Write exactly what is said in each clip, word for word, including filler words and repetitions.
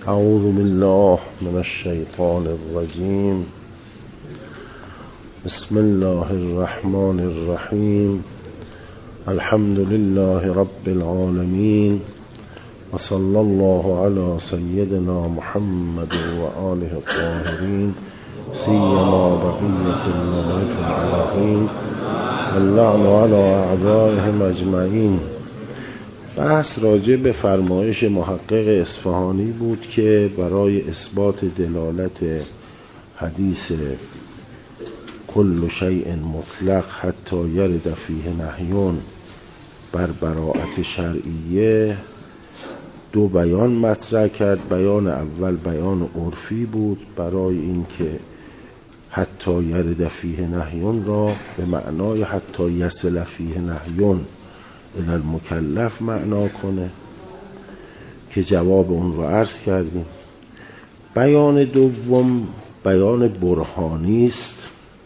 اعوذ بالله من الشیطان الرجیم. بسم الله الرحمن الرحیم. الحمد لله رب العالمین و صلی الله علی سیدنا محمد و آله الطاهرین سیما بقیة الملائکة العظیم اللعن علی اعدائهم اجمعین. بحث راجع به فرمایش محقق اصفهانی بود که برای اثبات دلالت حدیث کل شیء مطلق حتی یرد فیه نهیون بر براءت شرعیه دو بیان مطرح کرد. بیان اول بیان عرفی بود برای اینکه حتی یرد فیه نهیون را به معنای حتی یصل فیه نهیون الی المکلف معنا کنه که جواب اون رو عرض کردیم. بیان دوم بیان برهانی است.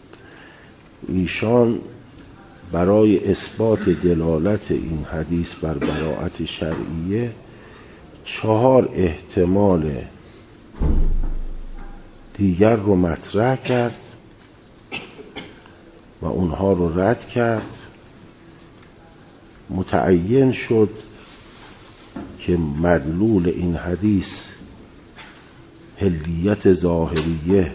ایشان برای اثبات دلالت این حدیث بر براءت شرعیه چهار احتمال دیگر رو مطرح کرد و اونها رو رد کرد. متعین شد که مدلول این حدیث حلیت ظاهریه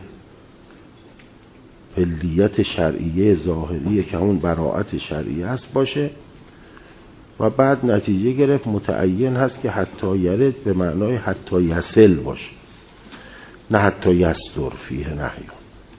حلیت شرعیه ظاهریه که همون براءت شرعیه است باشه و بعد نتیجه گرفت متعین هست که حتی یرد به معنای حتی یصل باشه نه حتی یصدر فیه نهیون.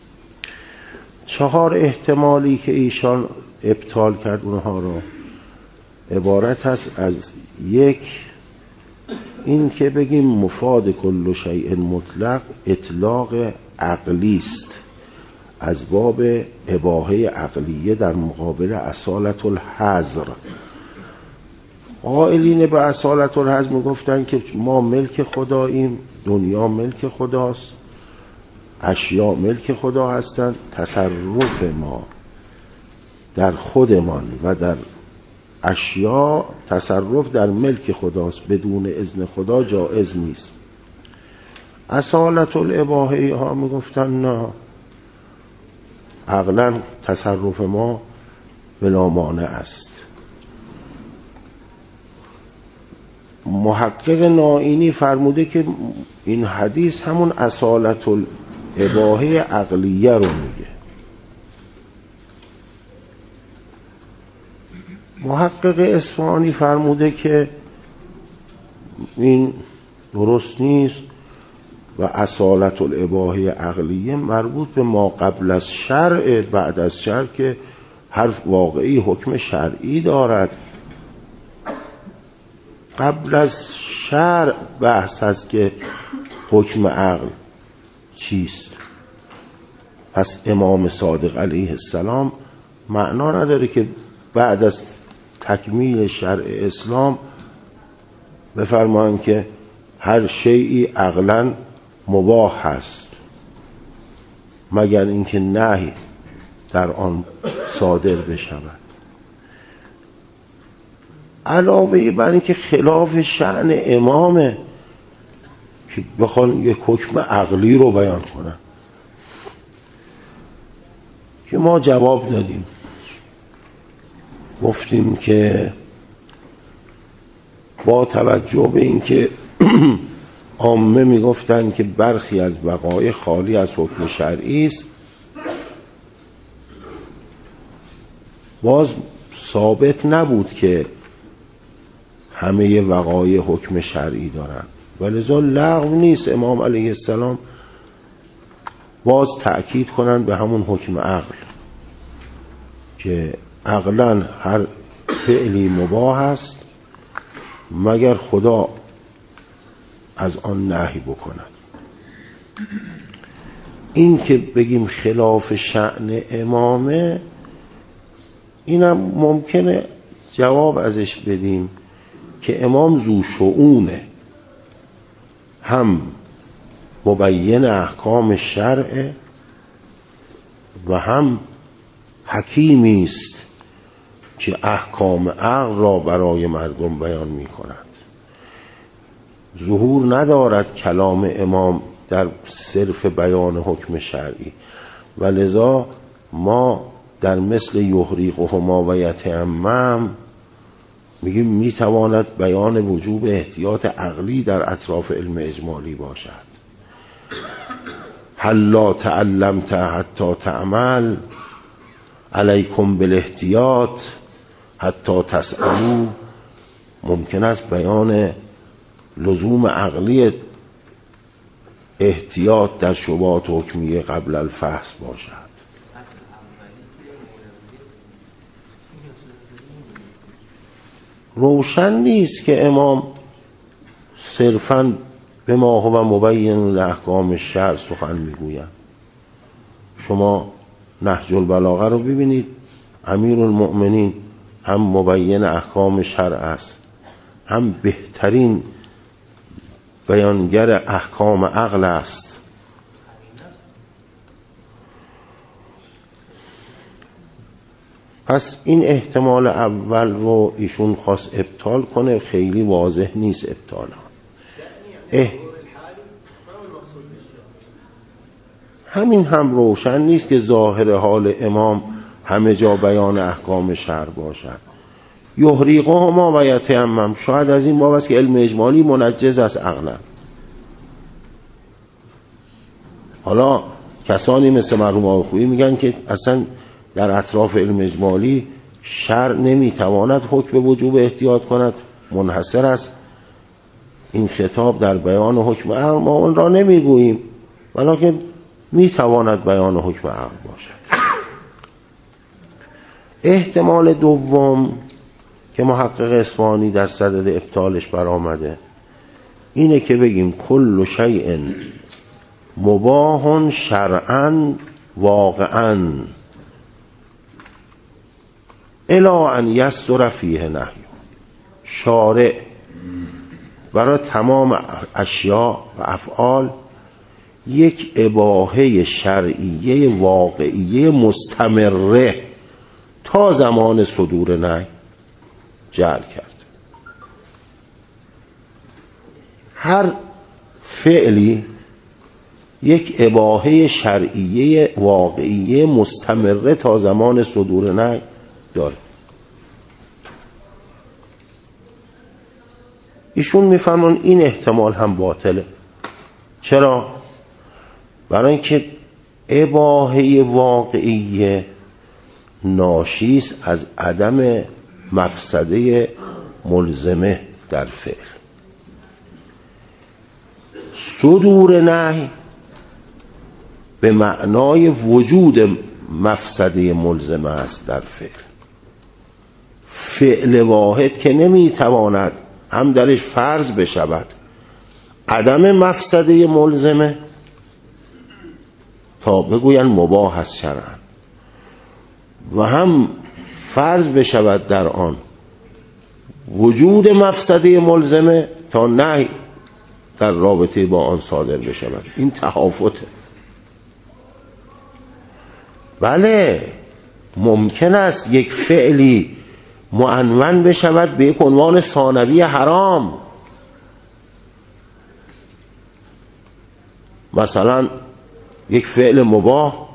چهار احتمالی که ایشان ابطال کرد اونها رو عبارت هست از یک، این که بگیم مفاد کل شیء مطلق اطلاق عقلی است از باب اباحه عقلیه در مقابل اصالت الحظر. قائلین به اصالت الحظر میگفتن که ما ملک خداییم، دنیا ملک خداست، اشیاء ملک خدا هستند، تصرف ما در خودمان و در اشیاء تصرف در ملک خداست، بدون اذن خدا جائز نیست. اصالت الاباحه ها میگفتن نه، عقلا تصرف ما بلا مانع است. محقق نائینی فرموده که این حدیث همون اصالت الاباحه عقلیه رو میگه. محقق اصفهانی فرموده که این درست نیست و اصالت الاباحه عقلیه مربوط به ما قبل از شرع، بعد از شرع که هر واقعی حکم شرعی دارد. قبل از شرع بحث هست که حکم عقل چیست. پس امام صادق علیه السلام معنا نداره که بعد از تکمیل شرع اسلام بفرمایند که هر شیئی عقلاً مباح هست مگر اینکه نهی در آن صادر بشود. علاوه بر اینکه خلاف شأن امامه که بخوان یک حکم عقلی رو بیان کنن که ما جواب دادیم، گفتیم که با توجه به اینکه عامه میگفتن که برخی از وقایع خالی از حکم شرعی است، باز ثابت نبود که همه وقایع حکم شرعی دارن، ولذا لغو نیست امام علیه السلام باز تأکید کنن به همون حکم عقل که عقلاً هر فعلی مباح است مگر خدا از آن نهی بکند. این که بگیم خلاف شأن امامه اینم ممکنه جواب ازش بدیم که امام ذو شؤونه، هم مبین احکام شرع و هم حکیمی است که احکام عقل را برای مردم بیان می کند. ظهور ندارد کلام امام در صرف بیان حکم شرعی و لذا ما در مثل یحریقهما و یتیمم میگیم میتواند بیان وجوب احتیاط عقلی در اطراف علم اجمالی باشد. هل لا تعلمت حتی تعمل علیکم بالاحتیاط حتی تسألوا، ممکن است بیان لزوم عقلی احتیاط در شبهات حکمیه قبل الفحص باشد. روشن نیست که امام صرفاً به ما هو مبین لاحکام الشرع سخن میگویند. شما نهج البلاغه رو ببینید، امیرالمؤمنین هم مبین احکام شرع است، هم بهترین بیانگر احکام عقل است. پس این احتمال اول رو ایشون خواست ابطال کنه، خیلی واضح نیست ابطال اه همین هم روشن نیست که ظاهر حال امام همه جا بیان احکام شرع باشد. یحریقهما و یتیمم شاید از این باب است که علم اجمالی منجز است عقلا. حالا کسانی مثل مرحوم آقایی میگن که اصلا در اطراف علم اجمالی شرع نمیتواند حکم به وجوب احتیاط کند، منحصر است این خطاب در بیان حکم عقل، ما اون را نمیگوییم ولکن میتواند بیان حکم عقل باشد. احتمال دوم که محقق اصفهانی در صدد ابطالش برآمده اینه که بگیم کل شیء مباح شرعا واقعا الی ان یصدر فیه نهی. شارع برای تمام اشیاء و افعال یک اباحه شرعیه واقعیه مستمره تا زمان صدور نهی جعل کرد. هر فعلی یک اباحه شرعیه واقعیه مستمره تا زمان صدور نهی داره. ایشون میفرمان این احتمال هم باطله. چرا؟ برای اینکه اباحه واقعیه ناشیست از عدم مفسده ملزمه در فعل. صدور نهی به معنای وجود مفسده ملزمه است در فعل. فعل واحد که نمیتواند هم درش فرض بشود عدم مفسده ملزمه تا بگوین مباح است شرعاً و هم فرض بشود در آن وجود مفسده ملزمه تا نهی در رابطه با آن صادر بشود. این تهافته. بله ممکن است یک فعلی معنون بشود به یک عنوان ثانوی حرام. مثلا یک فعل مباح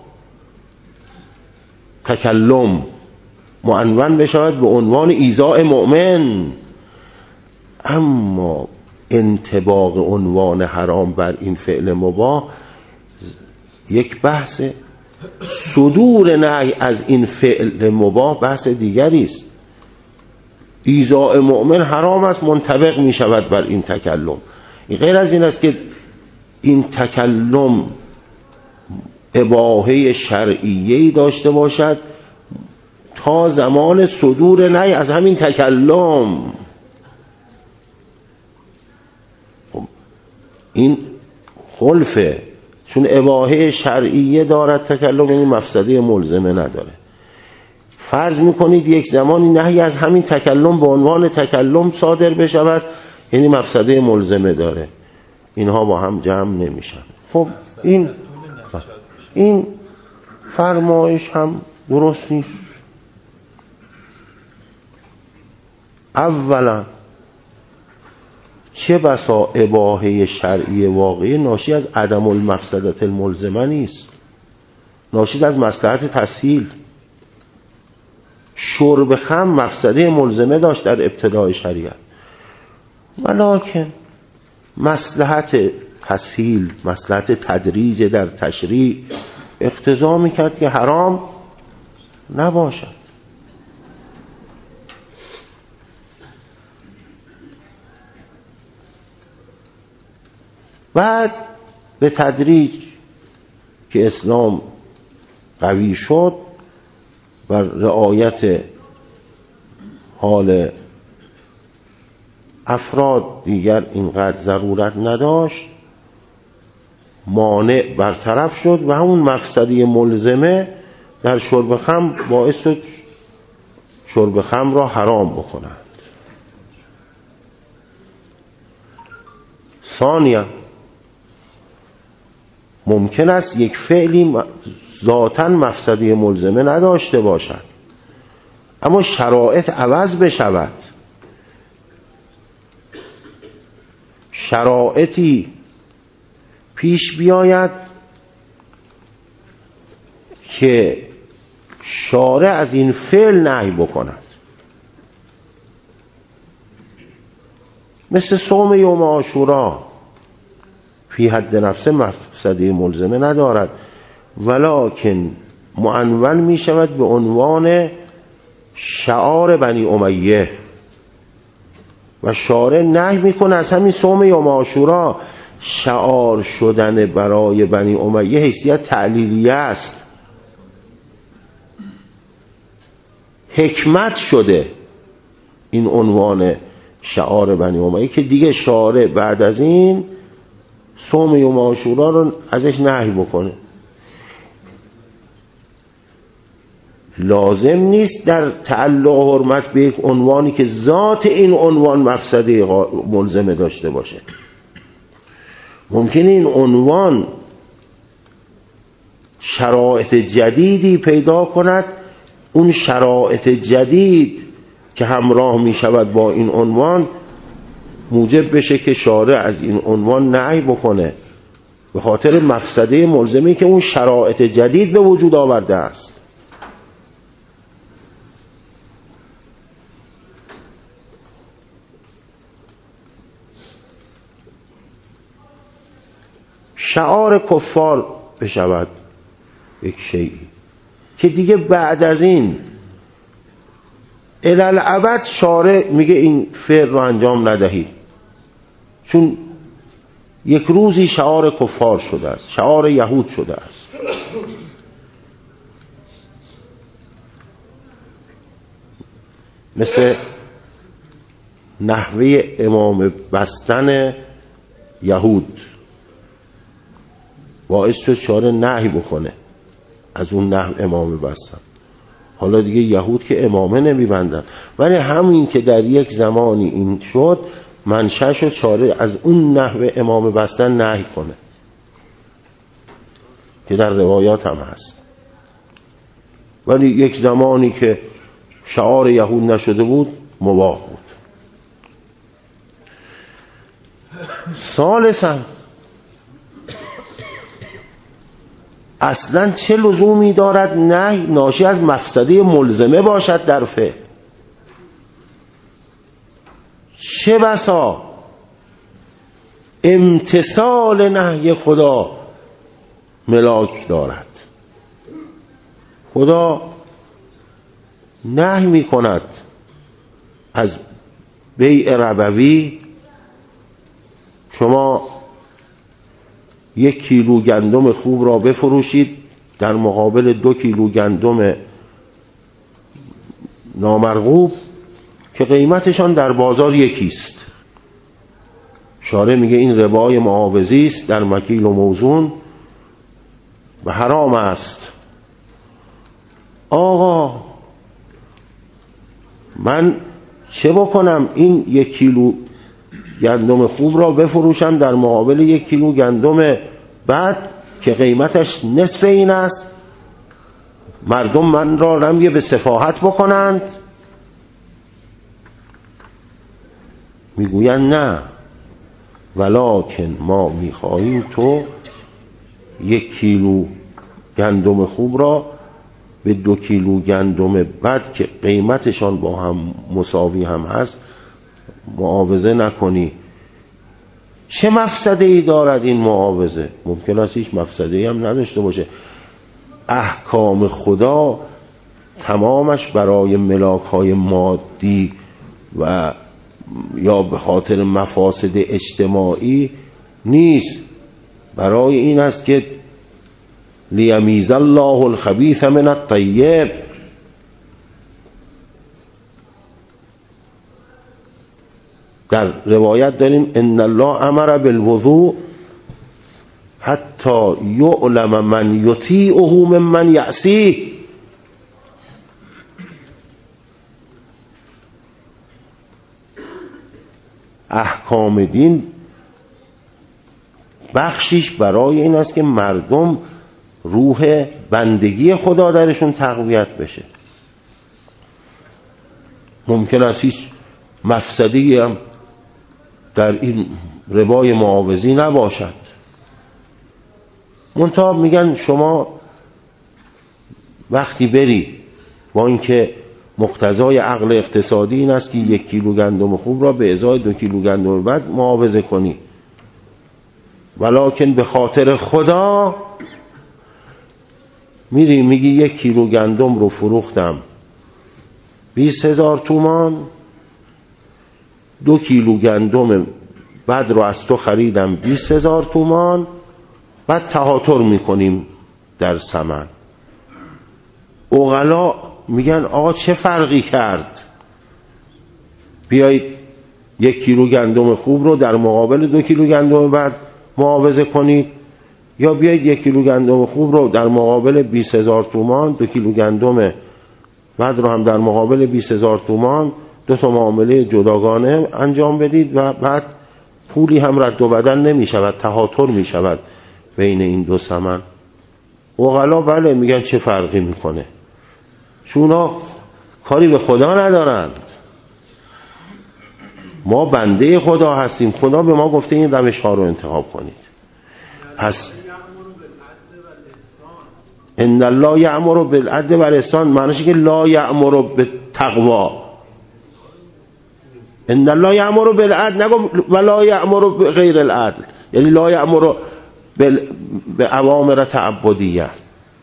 تکلم معنون بشود به عنوان ایذاء مؤمن، اما انطباق عنوان حرام بر این فعل مباح یک بحث. صدور نهی از این فعل مباح بحث دیگری است. ایذاء مؤمن حرام است منطبق می شود بر این تکلم. غیر از این است که این تکلم اباحه شرعیه‌ای داشته باشد تا زمان صدور نهی از همین تکلم. این خلفه، چون اباحه شرعیه دارد تکلم، این مفسده ملزمه نداره. فرض میکنید یک زمانی نهی از همین تکلم به عنوان تکلم صادر بشود، یعنی مفسده ملزمه داره. اینها با هم جمع نمیشن. خب این این فرمایش هم درست نیست. اولا چه بسا اباحه شرعی واقعی ناشی از عدم المفسدت الملزمه نیست، ناشی از مصلحت تسهیل. شرب خمر مفسده ملزمه داشت در ابتدای شریعت، ولکن مصلحت تسهیل، مصلحت تدریج در تشریع اقتضا میکرد که حرام نباشد. بعد به تدریج که اسلام قوی شد و رعایت حال افراد دیگر اینقدر ضرورت نداشت، مانع برطرف شد و همون مقصدی ملزمه در شرب خمر باعث شد شرب خمر را حرام بکنند. ثانیا ممکن است یک فعلی ذاتاً مقصدی ملزمه نداشته باشد، اما شرایط عوض بشود، شرایطی پیش بیاید که شارع از این فعل نهی بکند، مثل صوم یوم عاشورا فی حد نفسه مفسده ملزمه ندارد، ولکن معنون می شود به عنوان شعار بنی امیه و شارع نهی میکنه از همین صوم یوم عاشورا. شعار شدن برای بنی امیه حیثیت تعلیلیه است، حکمت شده این عنوان شعار بنی امیه که دیگه شارع بعد از این صوم یوم عاشورا رو ازش نهی بکنه. لازم نیست در تعلق و حرمت به یک عنوانی که ذات این عنوان مفسده ملزمه داشته باشه. ممکنه این عنوان شرایط جدیدی پیدا کند، اون شرایط جدید که همراه می شود با این عنوان موجب بشه که شارع از این عنوان نهی بکنه به خاطر مفسده ملزمه که اون شرایط جدید به وجود آورده است. شعار کفار بشود یک شیئی که دیگه بعد از این الالعبد شارع میگه این فعل رو انجام ندهید، چون یک روزی شعار کفار شده است، شعار یهود شده است. مثل نحوه امام بستن یهود باعث شد شارع نهی بکنه از اون نحو امام بستن. حالا دیگه یهود که امامه نمیبندن، ولی همین که در یک زمانی این شد منشأ شد شارع از اون نحو امام بستن نهی کنه که در روایات هم هست. ولی یک زمانی که شعار یهود نشده بود مباح بود. ثالثاً اصلا چه لزومی دارد نهی ناشی از مفسده ملزمه باشد در فعل؟ چه بسا امتثال نهی خدا ملاک دارد. خدا نهی می کند از بیع ربوی، شما یک کیلو گندم خوب را بفروشید در مقابل دو کیلو گندم نامرغوب که قیمتشان در بازار یکیست. شارع میگه این ربای معاوضی است در مکیل و موزون و حرام است. آقا من چه بکنم این یک کیلو گندم خوب را بفروشم در مقابل یک کیلو گندم بعد که قیمتش نصف این است، مردم من را رمی به سفاهت بکنند؟ میگویند نه، ولکن ما میخواهیم تو یک کیلو گندم خوب را به دو کیلو گندم بد که قیمتشان با هم مساوی هم هست معاوضه نکنی. چه مفسده ای دارد این معاوضه؟ ممکن است هیچ مفسده ای هم نداشته باشه. احکام خدا تمامش برای ملاک های مادی و یا به خاطر مفاسد اجتماعی نیست، برای این است که لیمیز الله الخبیث من الطیب. در روایت داریم ان الله امر بالوضوء حتی یعلم من یطیعه ممن یعصیه. احکام دین بخشیش برای این است که مردم روح بندگی خدا درشون تقویت بشه. ممکن است هیچ مفسدی هم در این ربای معاوضی نباشد. منتها میگن شما وقتی بری با اینکه مقتضای عقل اقتصادی این است که یک کیلو گندم خوب را به ازای دو کیلو گندم بد معاوضه کنی، ولکن به خاطر خدا میری میگی یک کیلو گندم رو فروختم بیست هزار تومان، دو کیلو گندم بد رو از تو خریدم بیست هزار تومان، بعد تهاتر میکنیم در ثمن. عقلا میگن آقا چه فرقی کرد بیایید یک کیلو گندم خوب رو در مقابل دو کیلو گندم بد معاوضه کنید، یا بیایید یک کیلو گندم خوب رو در مقابل بیست هزار تومان، دو کیلو گندم بد رو هم در مقابل بیست هزار تومان، دو تا معامله جداگانه انجام بدید و بعد پولی هم رد و بدل نمی شود، تهاتر می شود بین این دو ثمن. عقلا بله میگن چه فرقی میکنه، چون ها کاری به خدا ندارند، ما بنده خدا هستیم، خدا به ما گفته این روش ها رو انتخاب کنید. پس ان الله یأمر بالعدل و الاحسان معنیش که لا یأمر بالتقوا. ان الله یأمر بالعدل نگو ولا یأمر بغیر العدل، یعنی لا یأمر باوامر تعبدیه.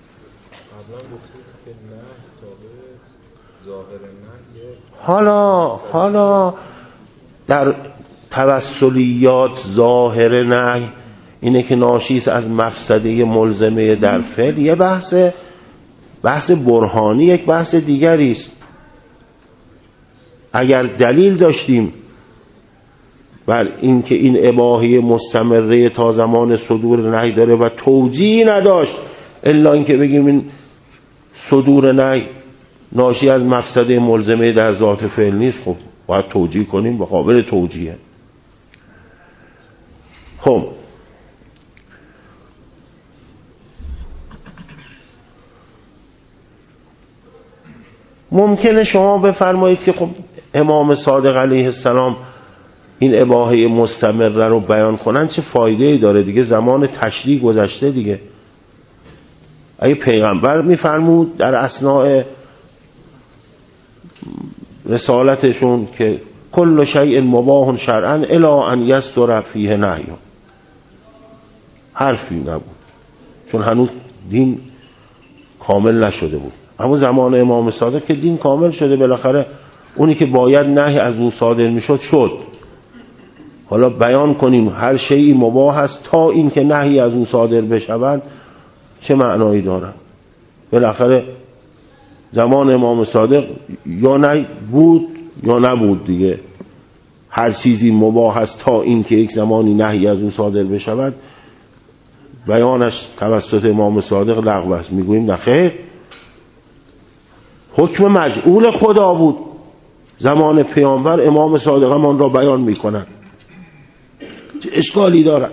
حالا حالا در توسلیات ظاهر نهی اینه که ناشیست از مفسده ملزمه در فعل، یه بحث بحث برهانی، یک بحث دیگری است. اگر دلیل داشتیم بر اینکه این اباحه مستمره تا زمان صدور نهی داره و توجیهی نداشت الا اینکه بگیم این صدور نهی ناشی از مفسده ملزمه در ذات فعل نیست، خب باید توجیه کنیم و قابل توجیهه. خب ممکنه شما بفرمایید که خب امام صادق علیه السلام این اباحه مستمره رو بیان کنن چه فایده‌ای داره دیگه، زمان تشریع گذشته دیگه. اگه پیغمبر میفرمود در اثناء رسالتشون که کل شیء مباح شرعا الی ان یصدر فیه نهی، حرفی نبود چون هنوز دین کامل نشده بود. اما زمان امام صادق که دین کامل شده، بالاخره اونی که باید نهی از او صادر میشد شد. حالا بیان کنیم هر شیئی مباح است تا این که نهی از او صادر بشود چه معنایی دارد؟ بالاخره زمان امام صادق یا نه بود یا نبود دیگه. هر چیزی مباح است تا این که یک زمانی نهی از او صادر بشود، بیانش توسط امام صادق لغو است. میگوییم نخیر، حکم مجعول خدا بود، زمان پیامبر امام صادق هم آن را بیان میکنن، چه اشکالی دارد؟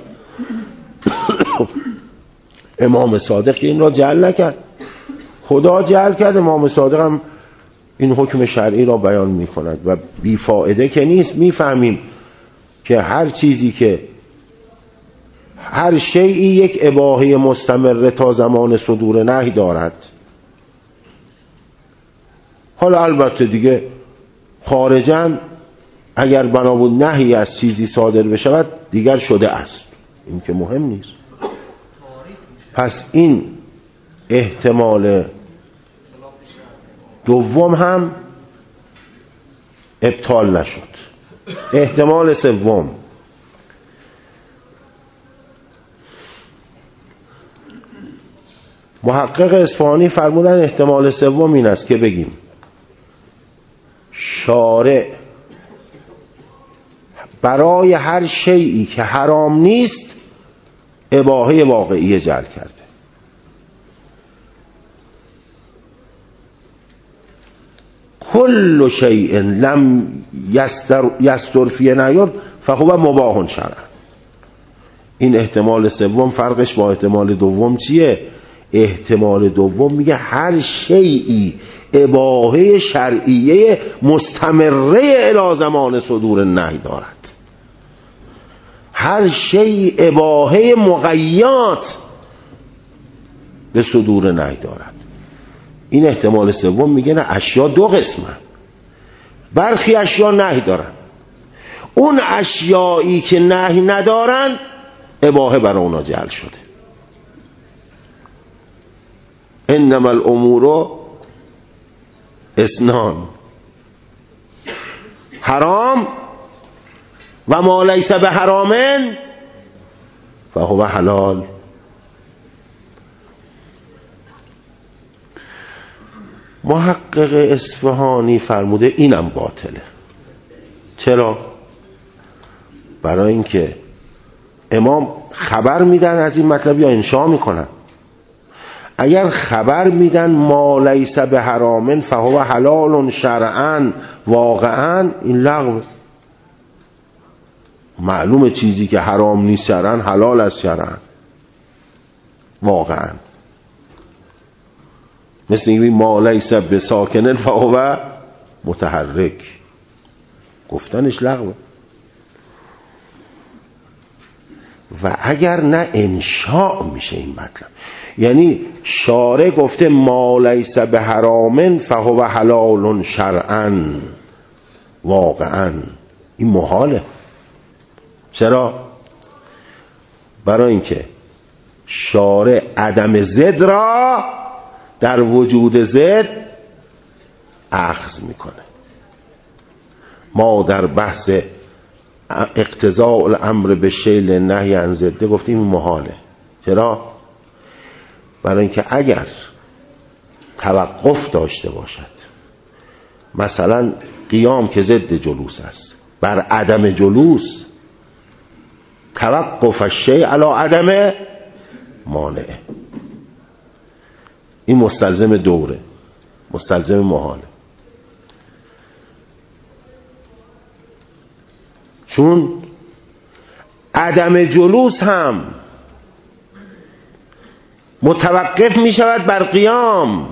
امام صادق این را جعل نکرد، خدا جعل کرد، امام صادق هم این حکم شرعی را بیان میکند و بیفائده که نیست. میفهمیم که هر چیزی که هر شیئی یک اباحه مستمره تا زمان صدور نهی دارد. حالا البته دیگه خارجاً اگر بنا بود نهی از چیزی صادر بشود دیگر شده است، این که مهم نیست. پس این احتمال دوم هم ابطال نشد. احتمال سوم، محقق اصفهانی فرمودن احتمال سوم این است که بگیم شارع برای هر شیئی که حرام نیست اباحه واقعی جعل کرده. کل شیء لم یستر فی نهی فهو مباح شرعا. این احتمال سوم فرقش با احتمال دوم چیه؟ احتمال دوم میگه هر شیئی اباحه شرعیه مستمره الی زمان صدور نهی دارد. هر شیء اباحه مقیات به صدور نهی دارد. این احتمال سوم میگه نه، اشیا دو قسمه، برخی اشیا نهی دارن، اون اشیایی که نهی ندارن اباحه برای اونا جعل شده. انما الامور اثنان، حرام و ما لیس به حرامن فهو حلال. محقق اصفهانی فرموده اینم باطله. چرا؟ برای اینکه امام خبر میدن از این مطلب یا انشاء میکنن. اگر خبر میدن ما لیس به حرامن فهو حلال شرعا واقعا، این لغو. معلومه چیزی که حرام نیست شرعا حلال است شرعا واقعا. مثل این ما لیس به ساکنن فهو متحرک، گفتنش لغوه. و اگر نه انشاء میشه این مطلب، یعنی شارع گفته ما لیس به حرامن فهو حلال شرعا واقعا، این محاله. چرا؟ برای اینکه شارع عدم ضد را در وجود ضد اخذ میکنه. ما در بحث اقتضاء الامر به شیل نهی عن ضد گفتیم محاله. چرا؟ برای اینکه اگر توقف داشته باشد، مثلا قیام که ضد جلوس است، بر عدم جلوس، توقف الشیء علی عدم مانع، این مستلزم دوره، مستلزم محاله. چون عدم جلوس هم متوقف می شود بر قیام،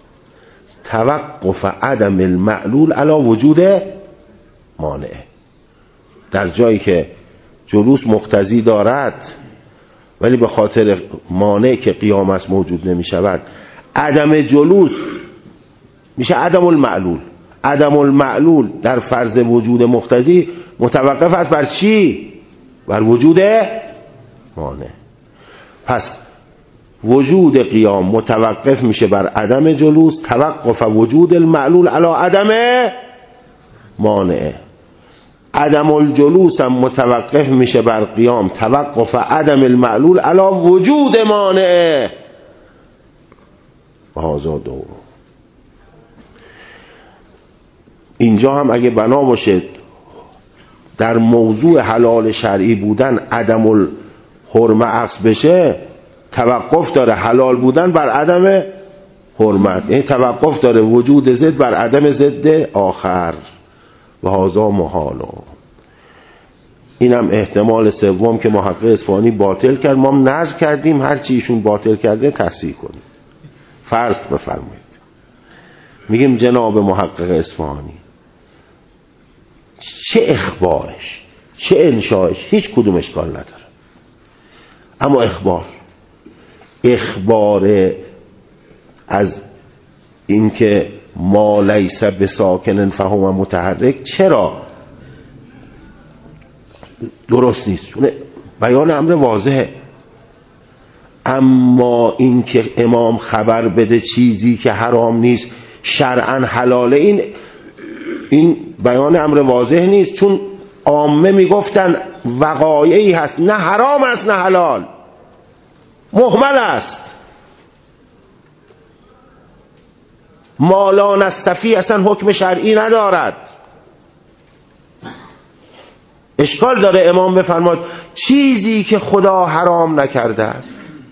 توقف عدم المعلول علی وجود مانع. در جایی که جلوس مقتضی دارد ولی به خاطر مانع که قیام است موجود نمی شود، عدم جلوس میشه عدم المعلول. عدم المعلول در فرض وجود مقتضی متوقف است بر چی؟ بر وجود مانع. پس وجود قیام متوقف میشه بر عدم جلوس، توقف وجود المعلول علی عدم مانع. عدم الجلوس هم متوقف میشه بر قیام، توقف عدم المعلول علی وجود مانع. هذا دور. اینجا هم اگه بنا باشه در موضوع حلال شرعی بودن عدم الحرمه عکس بشه، توقف داره حلال بودن بر عدم حرمت، یعنی توقف داره وجود ضد بر عدم ضد آخر. و هذا محال. اینم احتمال سوم که محقق اصفهانی باطل کرد. ما هم نظر کردیم هر چی ایشون باطل کرده تصحیح کنیم. فرض بفرمایید میگیم جناب محقق اصفهانی چه اخبارش چه انشایش هیچ کدوم اشکال نداره، اما اخبار اخبار از اینکه ما لیس بساکن فهو متحرک چرا درست نیست؟ چون بیان امر واضحه. اما اینکه امام خبر بده چیزی که حرام نیست شرعاً حلاله، این این بیان امر واضح نیست، چون عامه میگفتن وقایعی هست نه حرام است نه حلال، محمل است. ما لا نستفی اصلا حکم شرعی ندارد. اشکال داره امام بفرماد چیزی که خدا حرام نکرده است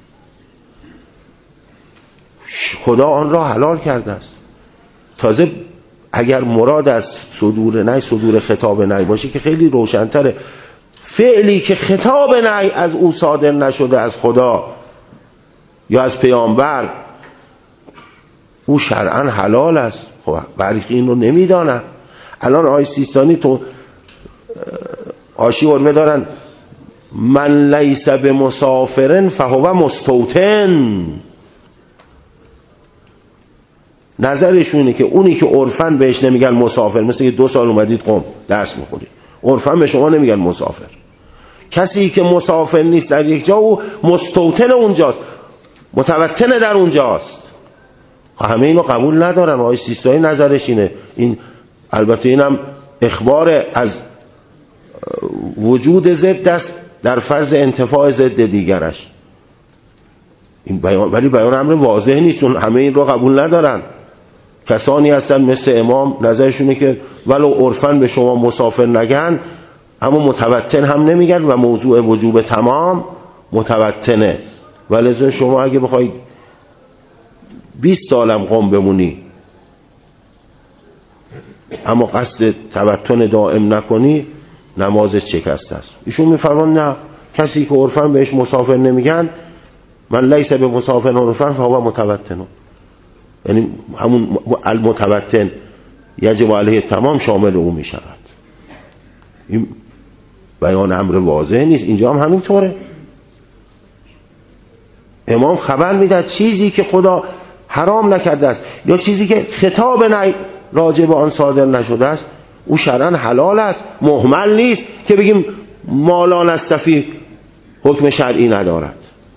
خدا آن را حلال کرده است. تازه اگر مراد از صدور نهی صدور خطاب نهی باشه که خیلی روشن‌تره. فعلی که خطاب نهی از او صادر نشده از خدا یا از پیامبر او شرعاً حلال است. خب برخی این رو نمیدانن. الان آیه سیستانی تو آشی ارمه دارن من لیس بمسافرن فهو مستوطن. نظرشونه که اونی که عرفاً بهش نمیگن مسافر، مثل که دو سال اومدید قم درس میخورید، عرفاً به شما نمیگن مسافر. کسی که مسافر نیست در یک جا او مستوطن اونجاست، متوطن در اونجاست. همه اینو قبول ندارن. آقای سیستانی نظرش اینه. این البته اینم اخبار از وجود ضد است در فرض انتفاع ضد دیگرش. این بیان ولی بیان امر واضح نیست، چون همه این رو قبول ندارن. کسانی هستن مثل امام نظرشونه که ولو عرفاً به شما مسافر نگن اما متوطن هم نمیگن و موضوع وجوب تمام متوطنه. ولذا شما اگه بخوای بیست سالم قم بمونی اما قصد توطن دائم نکنی نمازت شکسته است. ایشون میفرمان نه، کسی که عرفاً بهش مسافر نمیگن من لیس به مسافر عرفاً فهو متوطن، یعنی همون المتوطن یجب علیه تمام شامل او می شود. این بیان امر واضح نیست. اینجا هم همینطوره. امام خبر میداد چیزی که خدا حرام نکرده است یا چیزی که خطاب نه راجع به آن صادر نشده است او شرعاً حلال است، محمل نیست که بگیم ما لا نستفی حکم شرعی ندارد.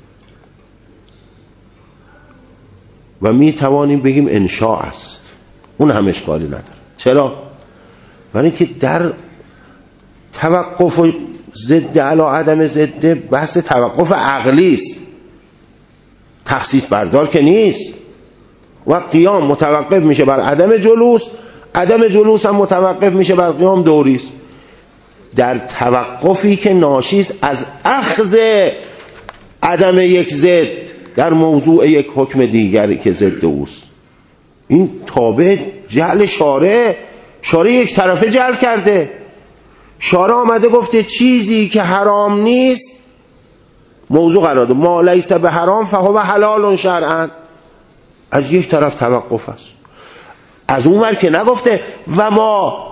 و می توانیم بگیم انشاء است، اون هم اشکالی نداره. چرا؟ برای که در توقف و ضد علی عدم ضد بحث توقف عقلی است، تخصیص بردار که نیست. و قیام متوقف میشه بر عدم جلوس، عدم جلوس هم متوقف میشه بر قیام دوری است. در توقفی که ناشی است از اخذ عدم یک ضد در موضوع یک حکم دیگری که ضد اوست، این تابع جعل شارع. شارع یک طرفه جعل کرده. شارع آمده گفته چیزی که حرام نیست موضوع قرار ده، ما لیس به حرام فهو حلال شرعاً. از یک طرف توقف است، از اون ور که نگفته و ما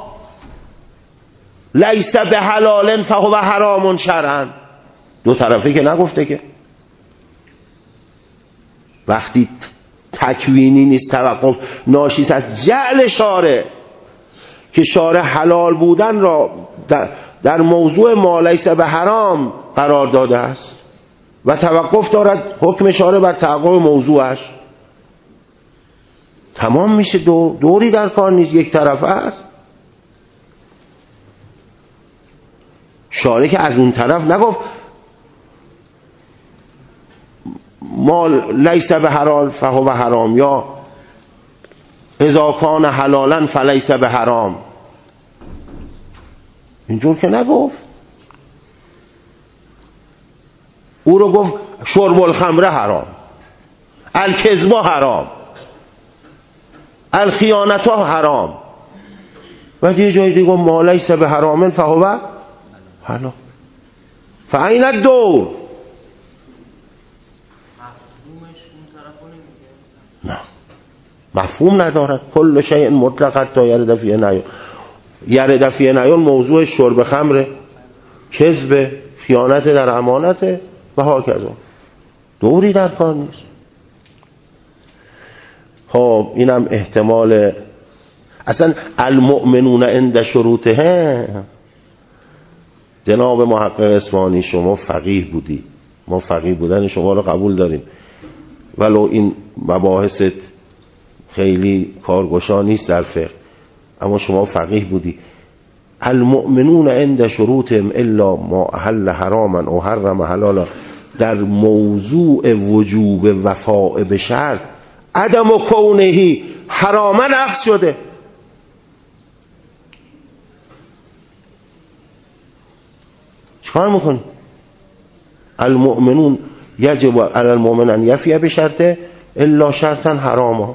لیس به حلال فهو حرام شرعاً، دو طرفه که نگفته. که وقتی تکوینی نیست توقف ناشی از جعل شارع که شارع حلال بودن را در, در موضوع ما لیس به حرام قرار داده است و توقف دارد حکم شارع بر تعقب موضوعش، تمام میشه. دور دوری در کار نیست، یک طرفه است. شارع که از اون طرف نگفت ما لیس به حلال فهو حرام یا اذا کان حلالا فلیس به حرام، اینجور که نگفت. او رو گفت شرب الخمر حرام، الکذب حرام، الخیانت حرام، و یه جای دیگه ما لیس به حرام فهو حلال. فاین الدور؟ نه، مفهوم ندارد. کل شیء مطلق حتی یرد فیه نهی. یرد فیه نهی موضوع شرب خمر، کذب، خیانت در امانت و و هاکذا. دوری در کار نیست. خب اینم احتمال. اصلا المؤمنون عند شروطه، جناب محقق اصفهانی شما فقیه بودی، ما فقیه بودن شما رو قبول داریم، ولو این مباحث خیلی کارگشا نیست در فقه، اما شما فقیه بودی. المؤمنون عند شروطهم الا ما احل حراما او حرم حلالا، در موضوع وجوب وفاء به شرط عدم و کونهی حراما نقض شده. چکار میکنی؟ المؤمنون یجب علی المؤمن ان یفی به شرطه الا شرطا حراما،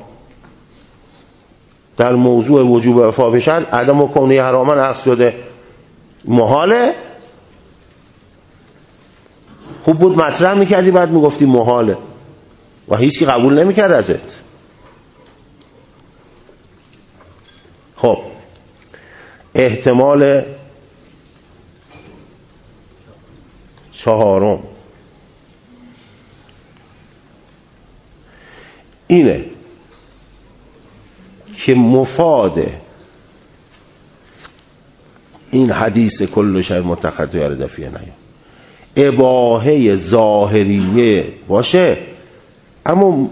در موضوع وجوب وفا به شرط عدم و کونه حراما نقض شده. محاله؟ خوب بود مطرح میکردی بعد میگفتی محاله و هیچ کی قبول نمیکرد ازت. خب احتمال چهارم اینه که مفاد این حدیث کل شیء متخذ یارد فیه نیا اباحه ظاهریه باشه، اما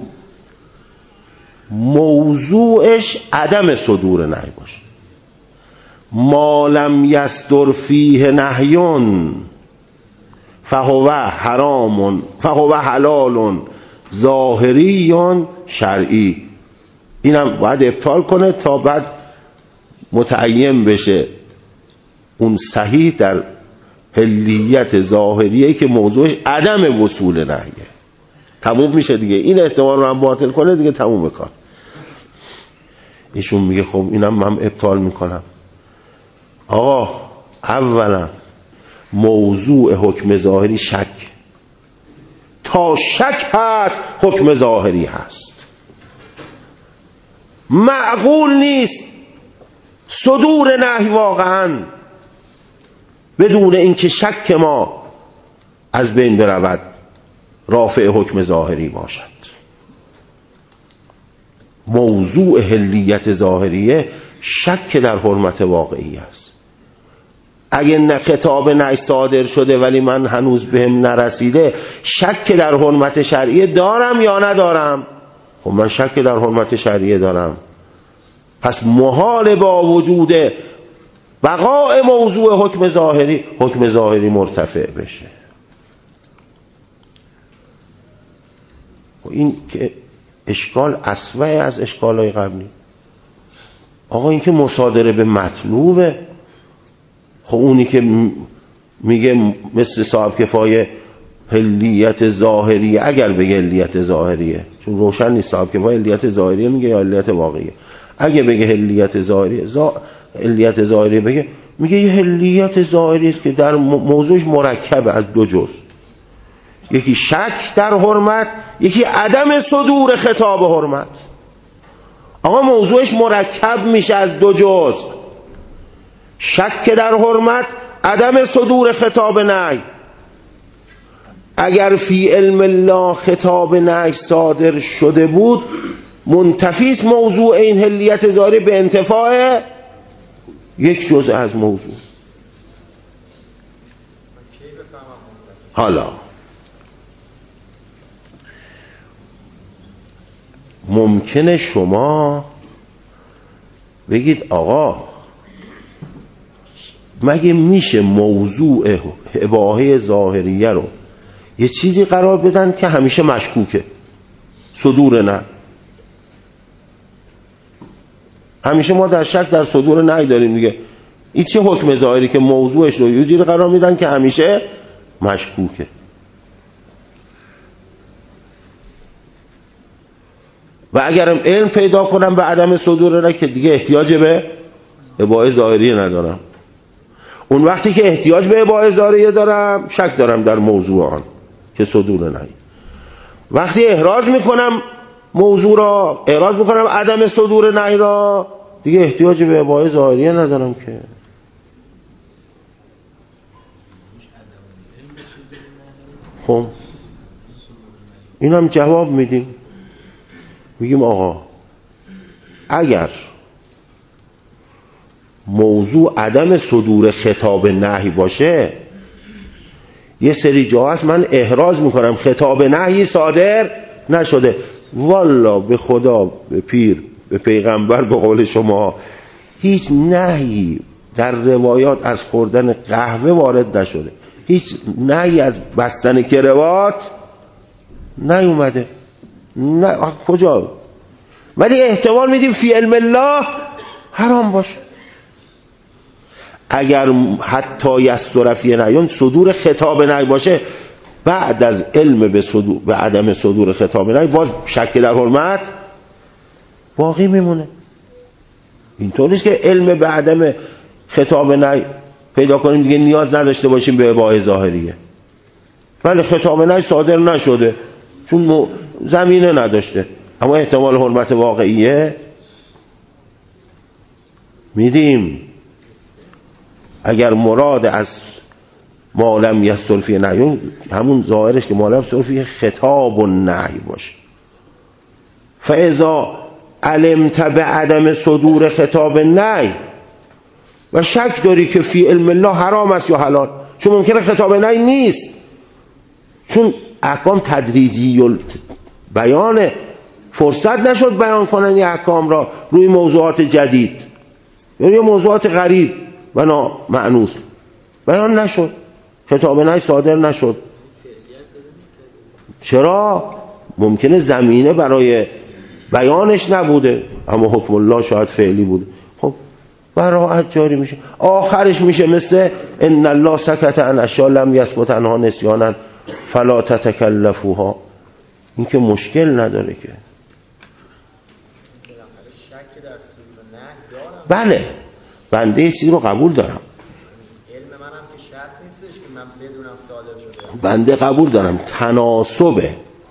موضوعش عدم صدور نهی باشه. ما لم یصدر فیه نهیون فهو حرام فهو حلال ظاهری شرعی. اینم باید ابطال کنه تا بعد متعین بشه اون صحیح در حلیت ظاهریه که موضوعش عدم وصول نهیه. تموم میشه دیگه. این احتمال رو هم باطل کنه دیگه تموم کار. ایشون میگه خب اینم من ابطال میکنم. آقا اولا موضوع حکم ظاهری شک، تا شک هست حکم ظاهری هست. معقول نیست صدور نهی واقعا بدون اینکه شک ما از بین برود رافع حکم ظاهری باشد. موضوع حلیت ظاهریه شک در حرمت واقعی است. اگه نه خطاب نهی صادر شده ولی من هنوز بهم نرسیده، شک در حرمت شرعیه دارم یا ندارم؟ خب من شک در حرمت شرعیه دارم، پس محال با وجود بقاء موضوع حکم ظاهری حکم ظاهری مرتفع بشه. این که اشکال اصوع از اشکالای قبلی. آقا این که مصادره به مطلوبه. خب اونی که میگه مثل صاحب کفایه حلیت ظاهریه، اگر بگه حلیت ظاهریه، چون روشن نیست صاحب کفایه حلیت ظاهریه میگه یا حلیت واقعیه، اگه بگه حلیت ظاهریه زا... حلیت ظاهریه بگه میگه یه حلیت ظاهری است که در موضوعش مرکب از دو جز، یکی شک در حرمت، یکی عدم صدور خطاب حرمت. آقا موضوعش مرکب میشه از دو جز، شک در حرمت، عدم صدور خطاب نهی. اگر فی علم الله خطاب نهی صادر شده بود منتفیس موضوع این حلیت ظاهری به انتفاع یک جزء از موضوع. حالا ممکنه شما بگید آقا مگه میشه موضوع اباحه ظاهریه رو یه چیزی قرار بدن که همیشه مشکوکه، صدور نه. همیشه ما در شک در صدور نه داریم دیگه. این چه حکم ظاهری که موضوعش رو یه جوری قرار میدن که همیشه مشکوکه. و اگرم علم پیدا کنم به عدم صدور نه که دیگه احتیاج به اباحه ظاهریه ندارم. اون وقتی که احتیاج به اباحه ظاهریه دارم شک دارم در موضوع آن که صدور نه. وقتی احراز میکنم موضوع را، احراز میکنم عدم صدور نهی را، دیگه احتیاج به اباحه ظاهریه ندارم که. خب این هم جواب میدیم، میگیم آقا اگر موضوع عدم صدور خطاب نهی باشه، یه سری جا هست من احراز میکنم خطاب نهی صادر نشده، والا به خدا، به پیر، به پیغمبر، به قول شما هیچ نهی در روایات از خوردن قهوه وارد نشده، هیچ نهی از بستن کروات نیومده. نه کجا؟ ولی احتمال میدیم فی علم الله حرام باشه. اگر حتی یستر فی نهی صدور خطاب نهی باشه، بعد از علم به, صدور به عدم صدور خطاب نهی باز شک در حرمت باقی میمونه. اینطور نیست که علم به عدم خطاب نهی پیدا کنیم دیگه نیاز نداشته باشیم به اباحه ظاهریه. ولی خطاب نهی صادر نشده چون زمینه نداشته، اما احتمال حرمت واقعیه میدیم. اگر مراد از مالم یستر فی نهی همون ظاهرش که مالم یستر فی خطاب و نهی باشه، فاذا علمت بعدم صدور خطاب نهی و شک داری که فی علم الله حرام است یا حلال، چون ممکنه خطاب نهی نیست، چون احکام تدریجی و بیان فرصت نشد بیان کنن این احکام را روی موضوعات جدید یا موضوعات غریب و نامعنوس بیان نشد، خطاب نهی صادر نشد. چرا؟ ممکنه زمینه برای بیانش نبوده، اما حکم الله شاید فعلی بوده. خب براءت جاری میشه، آخرش میشه مثل ان الله سکت عن اشیاء لم یسکت عنها نسیانا فلا تتکلفوها. این که مشکل نداره که. بله بنده یه چیزی رو قبول دارم، علم منم که شرط نیستش که من بدونم صادر شده، بنده قبول دارم تناسب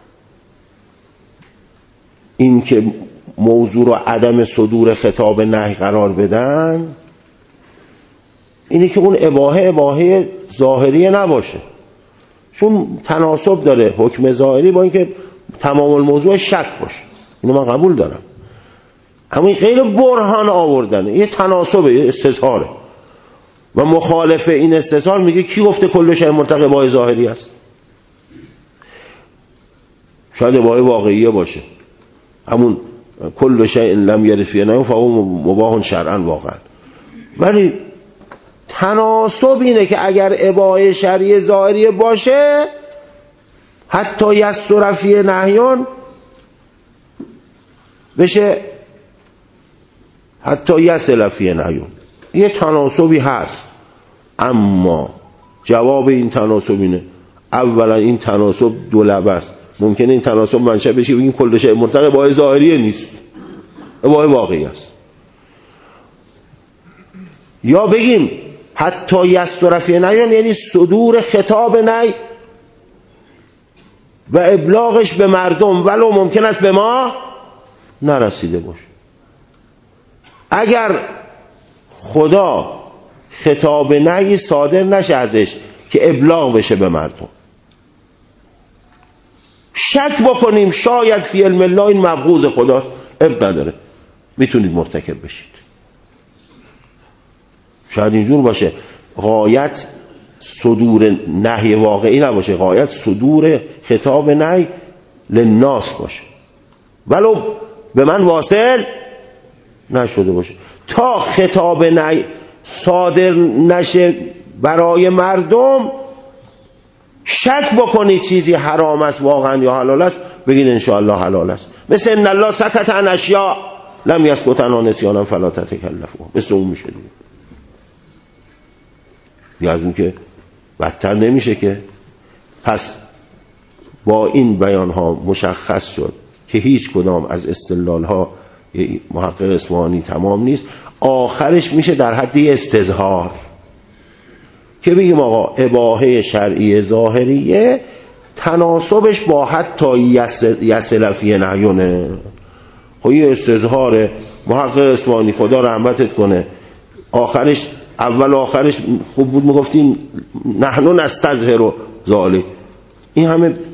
این که موضوع رو عدم صدور خطاب نهی قرار بدن اینه که اون اباحه اباحه ظاهریه نباشه، چون تناسب داره حکم ظاهری با اینکه تمام الموضوع شک باشه، اینو من قبول دارم. اما این غیر برهان آوردنه، یه تناسبه، یه استظهاره و مخالف این استظهار میگه کی گفته کل شیء مطلق اباحه ظاهری است؟ شاید اباحه واقعیه باشه، همون کل شیء لم یرد فی نهی فهو مباح شرعا واقعا. ولی تناسب اینه که اگر اباحه شرعی ظاهری باشه حتی یستر فی نهیان بشه حتی یصل فی نهیان، یه تناسبی هست. اما جواب این تناسب اینه، اولا این تناسب دو لبه است، ممکنه این تناسب منشأ بشه بگیم کل شیء مطلق اباحه ظاهریه نیست، اباحه واقعی است، یا بگیم حتی یستر فی نهیان یعنی صدور خطاب نهی و ابلاغش به مردم ولو ممکن است به ما نرسیده باشه. اگر خدا خطاب نهی صادر نشه ازش که ابلاغ بشه به مردم، شک بکنیم شاید فی علم الله این مبغوض خداست، اب نداره میتونید مرتکب بشید. شاید اینجور باشه غایت صدور نهی واقعی نباشه، غایت صدور خطاب نهی للناس باشه ولو به من واصل نشده باشه. تا خطاب نهی صادر نشه برای مردم شک بکنید چیزی حرام است واقعا یا حلال است، بگید انشاءالله حلال است. مثل ان الله سکت عن اشیاء لم یسکت عنها نسیانا فلا تتکلفوها، مثل اون میشه دیگه. یا از اون که بدتر نمیشه که. پس با این بیان ها مشخص شد که هیچ کدام از استدلال ها محقق اصفهانی تمام نیست، آخرش میشه در حد استظهار که بگیم آقا اباحه شرعی ظاهریه تناسبش با حتی یصل فی نهیونه. خب یه استظهار محقق اصفهانی خدا رحمتت کنه، آخرش اول آخرش خوب بود میگفتیم نحن نستظهر ذالک، این همه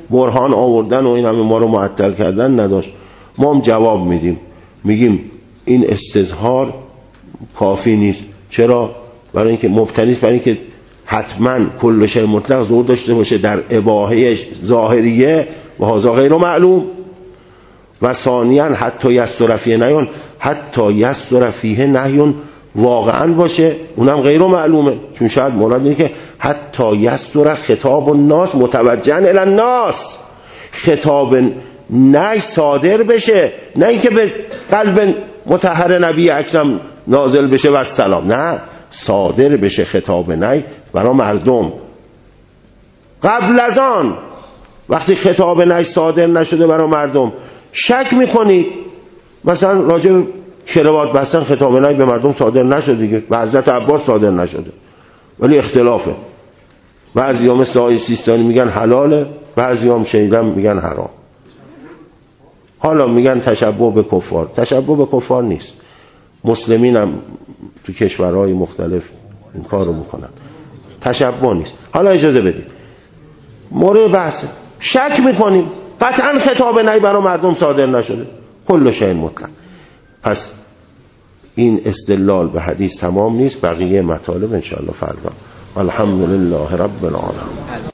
برهان آوردن و این همه ما رو معطل کردن نداشت. ما هم جواب میدیم، میگیم این استظهار کافی نیست. چرا؟ برای اینکه مبتنی است، برای اینکه حتما کل شیء مطلق ظهور داشته باشه در اباحه ظاهریه و هذا غیر معلوم. و ثانیاً حتی یستر فیه نهیون، حتی یستر فیه نهیون واقعا باشه، اونم غیر معلومه، چون شاید مراد اینه که حتی یستر خطاب الناس متوجها الی الناس، خطاب نهی صادر بشه، نه اینکه به قلب مطهر نبی اکرم نازل بشه و سلام، نه، صادر بشه خطاب نهی برای مردم. قبل از آن وقتی خطاب نهی صادر نشده برای مردم شک میکنید، مثلا راجع به کراوات بستن خطاب نهی به مردم صادر نشده دیگه، به حضرت عباس صادر نشده، ولی اختلافه. بعضی ها مثل آقای سیستانی میگن حلاله، بعضی هم شنیدم میگن حرام. حالا میگن تشبه به کفار، تشبه به کفار نیست. مسلمین هم تو کشورهای مختلف این کار رو میکنن، تشبه نیست. حالا اجازه بدید مورد بحث، شک میکنیم قطعا خطاب نهی برای مردم صادر نشده، کل شیء مطلق. پس این استدلال به حدیث تمام نیست، بقیه مطالب انشاءالله فردا. الحمدلله رب العالمین.